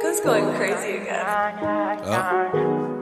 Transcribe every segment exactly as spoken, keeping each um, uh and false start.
It's going crazy again. Oh.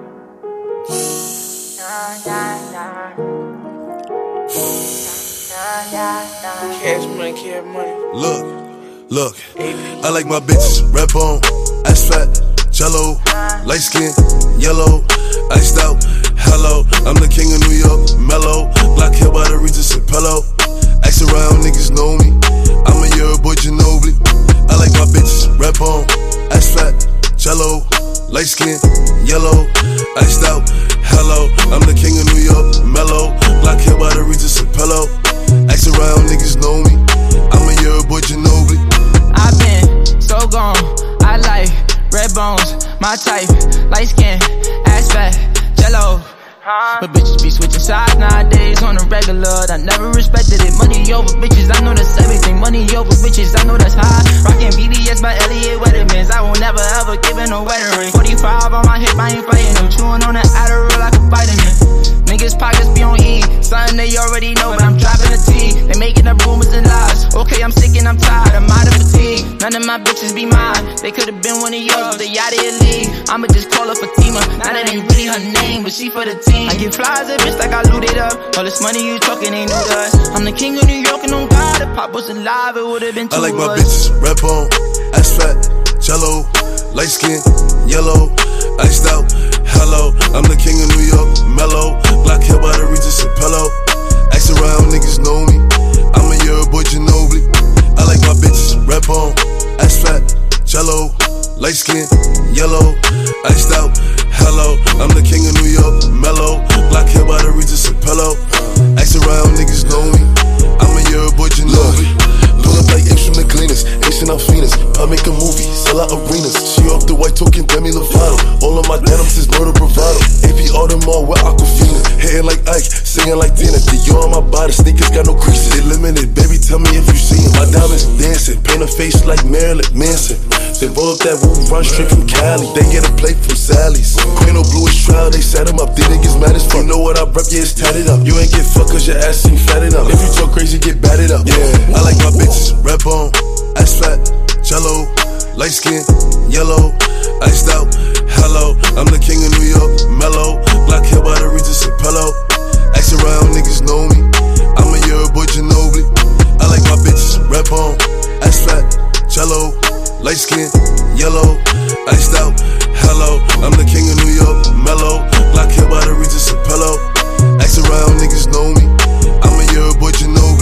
Cash money, cash money. Look, look, I like my bitches red bone, ass fat, jello, light skin, yellow, iced out. Hello, I'm the king of New York, mellow, black hair by the Regis and pillow. Ask around, niggas know me. I'm a year boy Ginobili. I like my bitches red bone, ass fat, jello, light skin, yellow, iced out. Hello, I'm the king of New York, mellow, black hair by the Regis and pillow. Ask around, niggas know me. I'm a year boy Ginobili. I've been so gone. I like red bones, my type, light skin, ass fat, jello. But bitches be switching sides nowadays on the regular. I never respected it. Money over bitches, I know that's everything. Money over bitches, I know that's high. Rockin' B D S by Elliot Weathermans. I will never ever give in a wedding ring. forty-five on my hip, I ain't fighting them. Chewing on that Adderall like a vitamin. Niggas pockets be on E, something they already know, but I'm dropping a T. They making up rumors and lies. Okay, I'm sick and I'm tired, I'm out of fatigue. None of my bitches be mine. They could've been one of yours, but they out of your league. I'ma just call her Fatima. Now that ain't really her name, but she for the team. I get flies a bitch like I looted up. All this money you talking ain't new to us. I'm the king of New York and on God, if Pop was alive, it would've been two I like of my us. bitches red bone, ass fat, jello, light skin, yellow, iced out. Hello, I'm the king of New York, mellow, black hair by the Regis and pillow. Ask around, niggas know me. I'm a year boy Ginobili. I like my bitches red bone, ass fat, jello, light skin, yellow, iced out. Hello, I'm the king of New York, mellow, black hair by the Regis and pillow. Ask around, niggas know me. I'm a year boy Ginobili. Pull up like apes from the cleaners, Asian out Phoenix. I make a movie, sell out arenas. She off the white token, Demi Lovato. All of my denims is murder bravado. A P Audemars with Aquafina. Hitting like Ike, singing like Dina. Dior on my body, sneakers got no creases. They limited, baby, tell me if you see them. My diamonds dancing, paint a face like Marilyn Manson. Then roll up that roof, run straight from Cali. They get a plate from Sally's. Queen of bluish trial, they set him up. They niggas mad as fuck. You know what I rep, yeah, it's tatted up. You ain't get fucked cause your ass ain't fatted up. If you talk crazy, get batted up. Yeah, I like my bitches red bone, ass fat, jello, light skin, yellow, iced out. Hello, I'm the king of New York, mellow, black hair by the Regis and pillow. Ask around, niggas know me. I'm a year boy Ginobili. I like my bitches red bone, ass fat, jello, light skin, yellow, iced out. Hello, I'm the king of New York, mellow, black hair by the Regis and pillow. Ask around, niggas know me. I'm a year boy Ginobili.